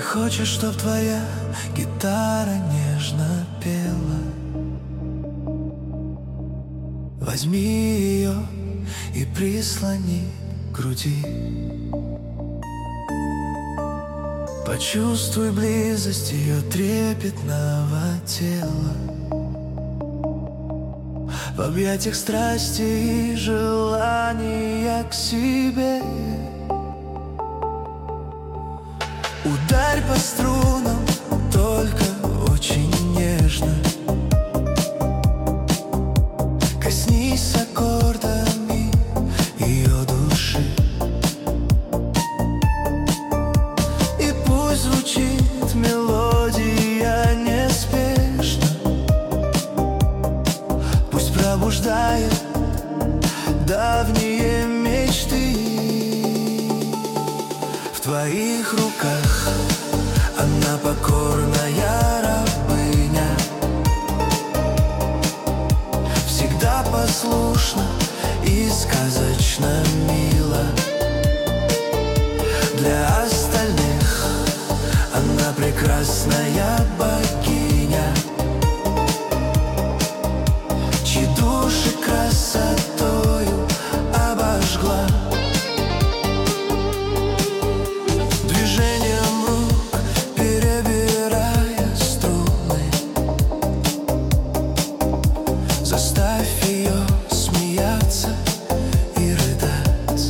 хочешь, чтоб твоя гитара нежно пела? Возьми ее и прислони к груди. Почувствуй близость ее трепетного тела в объятиях страсти и желания к себе. Ударь по струнам, только очень нежно. Коснись аккордами ее души, и пусть звучит мелодия неспешно. Пусть пробуждает давние мечты. В твоих руках она покорная рабыня, всегда послушна и сказочно мила. Для остальных она прекрасная богиня, чьи души красотою обожгла. Движением рук перебирая струны, заставь ее смеяться и рыдать.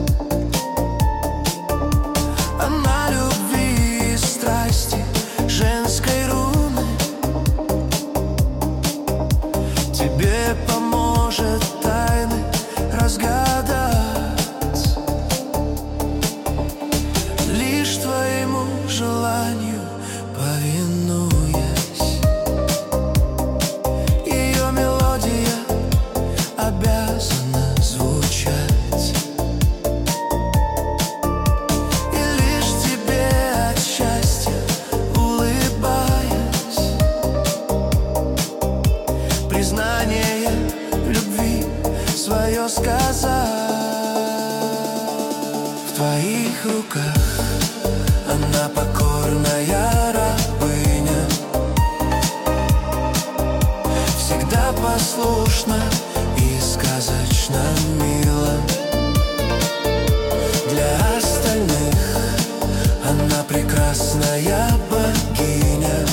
Она любви и страсти женской руны тебе поможет тайны разгадать. Лишь твоему желанию повинуясь, ее мелодия обязана звучать. И лишь тебе от счастья улыбаясь, признание в любви свое сказать. В твоих руках она покорная рабыня, всегда послушна и сказочно мила. Для остальных она прекрасная богиня,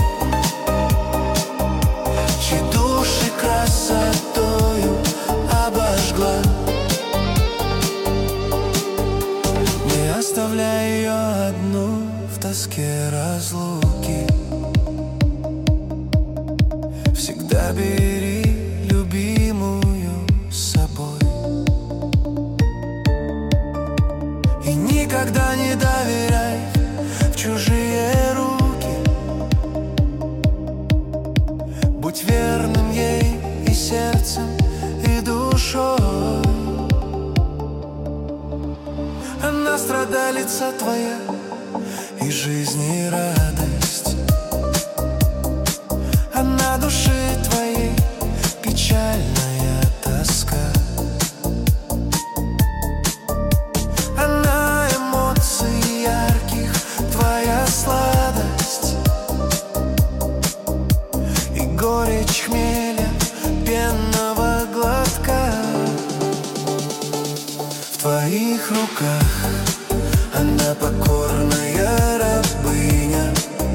чьи души красотою обожгла. Не оставляй ее одну в тоске разлуки, всегда бери любимую с собой. И никогда не доверяй в чужие руки, будь верным ей и сердцем, и душой. Она страдалица твоя, и жизни радость. Она души твоей печальная тоска. Она эмоций ярких твоя сладость, и горечь хмеля пенного глотка. В твоих руках она покорная рабыня,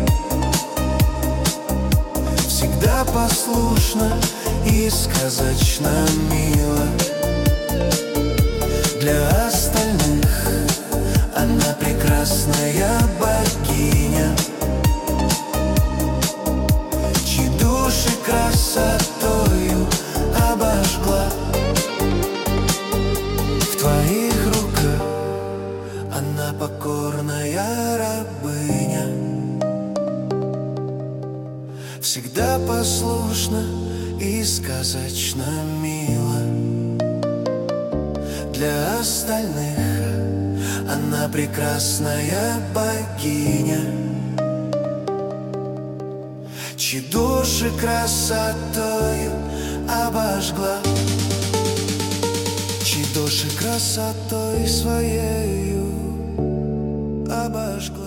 всегда послушна и сказочно мила. Для остальных она прекрасная богиня, чьи души красотою обожгла. В твоих руках она покорная рабыня, всегда послушна и сказочно мила. Для остальных она прекрасная богиня, чьи души красотою обожгла, чьи души красотой своею обожгла.